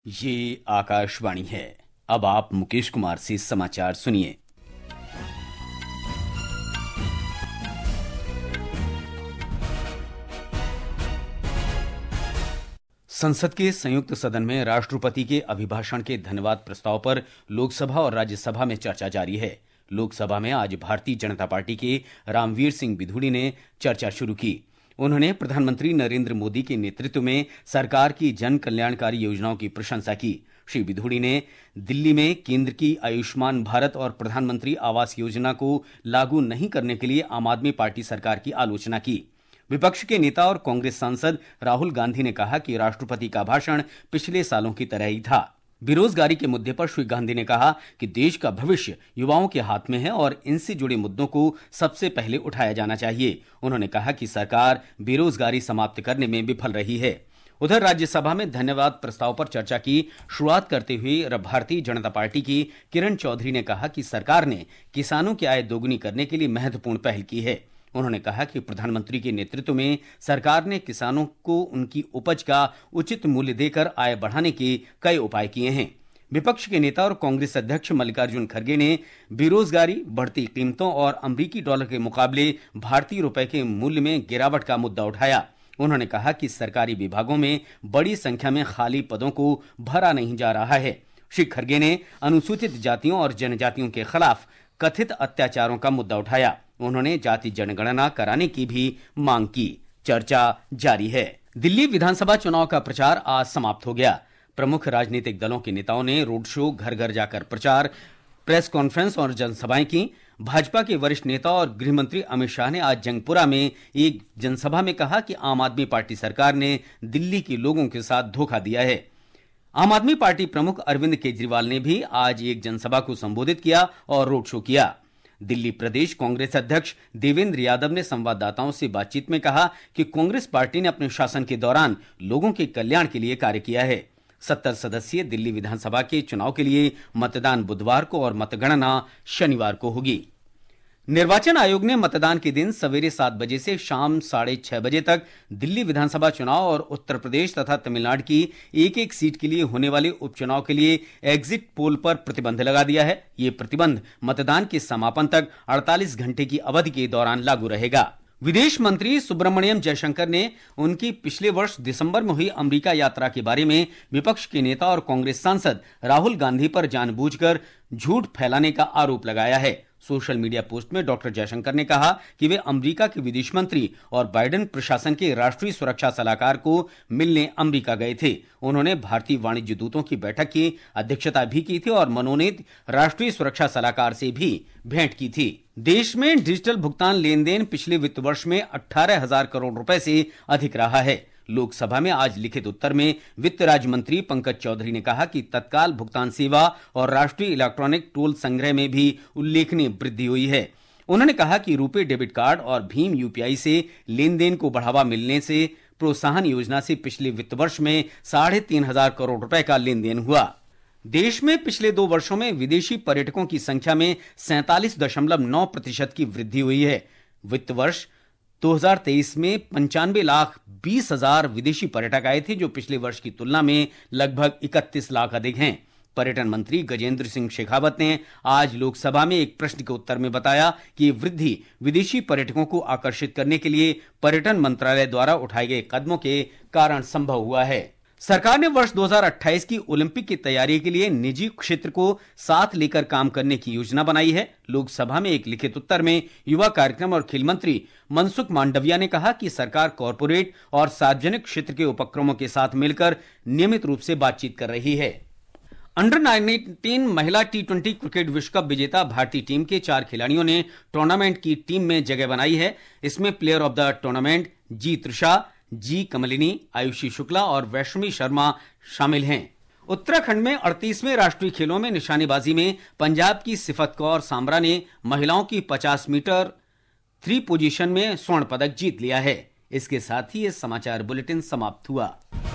ये आकाशवाणी है। अब आप मुकेश कुमार से समाचार सुनिए। संसद के संयुक्त सदन में राष्ट्रपति के अभिभाषण के धन्यवाद प्रस्ताव पर लोकसभा और राज्यसभा में चर्चा जारी है। लोकसभा में आज भारतीय जनता पार्टी के रामवीर सिंह बिधूड़ी ने चर्चा शुरू की। उन्होंने प्रधानमंत्री नरेंद्र मोदी के नेतृत्व में सरकार की जन कल्याणकारी योजनाओं की प्रशंसा की। श्री बिधूड़ी ने दिल्ली में केंद्र की आयुष्मान भारत और प्रधानमंत्री आवास योजना को लागू नहीं करने के लिए आम आदमी पार्टी सरकार की आलोचना की। विपक्ष के नेता और कांग्रेस सांसद राहुल गांधी ने कहा कि राष्ट्रपति का भाषण पिछले सालों की तरह ही था। बेरोजगारी के मुद्दे पर श्री गांधी ने कहा कि देश का भविष्य युवाओं के हाथ में है और इनसे जुड़े मुद्दों को सबसे पहले उठाया जाना चाहिए। उन्होंने कहा कि सरकार बेरोजगारी समाप्त करने में विफल रही है। उधर राज्यसभा में धन्यवाद प्रस्ताव पर चर्चा की शुरुआत करते हुए भारतीय जनता पार्टी की किरण चौधरी ने कहा कि सरकार ने किसानों की आय दोगुनी करने के लिए महत्वपूर्ण पहल की है। उन्होंने कहा कि प्रधानमंत्री के नेतृत्व में सरकार ने किसानों को उनकी उपज का उचित मूल्य देकर आय बढ़ाने के कई उपाय किए हैं। विपक्ष के नेता और कांग्रेस अध्यक्ष मल्लिकार्जुन खड़गे ने बेरोजगारी, बढ़ती कीमतों और अमेरिकी डॉलर के मुकाबले भारतीय रुपए के मूल्य में गिरावट का मुद्दा उठाया। उन्होंने कहा कि सरकारी विभागों में बड़ी संख्या में खाली पदों को भरा नहीं जा रहा है। श्री खड़गे ने अनुसूचित जातियों और जनजातियों के खिलाफ कथित अत्याचारों का मुद्दा उठाया। उन्होंने जाति जनगणना कराने की भी मांग की। चर्चा जारी है। दिल्ली विधानसभा चुनाव का प्रचार आज समाप्त हो गया। प्रमुख राजनीतिक दलों के नेताओं ने रोड शो, घर घर जाकर प्रचार, प्रेस कॉन्फ्रेंस और जनसभाएं की। भाजपा के वरिष्ठ नेता और गृह मंत्री अमित शाह ने आज जंगपुरा में एक जनसभा में कहा कि आम आदमी पार्टी सरकार ने दिल्ली के लोगों के साथ धोखा दिया है। आम आदमी पार्टी प्रमुख अरविंद केजरीवाल ने भी आज एक जनसभा को संबोधित किया और रोड शो किया। दिल्ली प्रदेश कांग्रेस अध्यक्ष देवेंद्र यादव ने संवाददाताओं से बातचीत में कहा कि कांग्रेस पार्टी ने अपने शासन के दौरान लोगों के कल्याण के लिए कार्य किया है। 70 सदस्यीय दिल्ली विधानसभा के चुनाव के लिए मतदान बुधवार को और मतगणना शनिवार को होगी। निर्वाचन आयोग ने मतदान के दिन सवेरे 7 बजे से शाम 6:30 बजे तक दिल्ली विधानसभा चुनाव और उत्तर प्रदेश तथा तमिलनाडु की एक एक सीट के लिए होने वाले उपचुनाव के लिए एग्जिट पोल पर प्रतिबंध लगा दिया है। ये प्रतिबंध मतदान के समापन तक 48 घंटे की अवधि के दौरान लागू रहेगा। विदेश मंत्री सुब्रमण्यम जयशंकर ने उनकी पिछले वर्ष दिसंबर में हुई अमेरिका यात्रा के बारे में विपक्ष के नेता और कांग्रेस सांसद राहुल गांधी पर जानबूझकर झूठ फैलाने का आरोप लगाया है। सोशल मीडिया पोस्ट में डॉक्टर जयशंकर ने कहा कि वे अमेरिका के विदेश मंत्री और बाइडेन प्रशासन के राष्ट्रीय सुरक्षा सलाहकार को मिलने अमेरिका गए थे। उन्होंने भारतीय वाणिज्य दूतों की बैठक की अध्यक्षता भी की थी और मनोनीत राष्ट्रीय सुरक्षा सलाहकार से भी भेंट की थी। देश में डिजिटल भुगतान लेन देन पिछले वित्त वर्ष में 18,000 करोड़ रुपए से अधिक रहा है। लोकसभा में आज लिखित उत्तर में वित्त राज्य मंत्री पंकज चौधरी ने कहा कि तत्काल भुगतान सेवा और राष्ट्रीय इलेक्ट्रॉनिक टोल संग्रह में भी उल्लेखनीय वृद्धि हुई है। उन्होंने कहा कि रुपे डेबिट कार्ड और भीम यूपीआई से लेन देन को बढ़ावा मिलने से प्रोत्साहन योजना से पिछले वित्त वर्ष में 3,500 करोड़ रुपए का लेन देन हुआ। देश में पिछले 2 वर्षों में विदेशी पर्यटकों की संख्या में 47.9% की वृद्धि हुई है। वित्त वर्ष 2023 में 95,20,000 विदेशी पर्यटक आए थे, जो पिछले वर्ष की तुलना में लगभग 31 लाख अधिक हैं। पर्यटन मंत्री गजेंद्र सिंह शेखावत ने आज लोकसभा में एक प्रश्न के उत्तर में बताया कि ये वृद्धि विदेशी पर्यटकों को आकर्षित करने के लिए पर्यटन मंत्रालय द्वारा उठाए गए कदमों के कारण संभव हुआ है। सरकार ने वर्ष 2028 की ओलंपिक की तैयारी के लिए निजी क्षेत्र को साथ लेकर काम करने की योजना बनाई है। लोकसभा में एक लिखित उत्तर में युवा कार्यक्रम और खेल मंत्री मनसुख मांडविया ने कहा कि सरकार कॉरपोरेट और सार्वजनिक क्षेत्र के उपक्रमों के साथ मिलकर नियमित रूप से बातचीत कर रही है। अंडर 19 महिला T20 क्रिकेट विश्व कप विजेता भारतीय टीम के 4 खिलाड़ियों ने टूर्नामेंट की टीम में जगह बनाई है। इसमें player of the tournament G Trisha, G Kamalini, Aayushi Shukla और वैष्णवी शर्मा शामिल हैं। उत्तराखंड में 38वें राष्ट्रीय खेलों में निशानेबाजी में पंजाब की सिफत कौर सांबरा ने महिलाओं की 50 मीटर 3 पोजीशन में स्वर्ण पदक जीत लिया है। इसके साथ ही ये समाचार बुलेटिन समाप्त हुआ।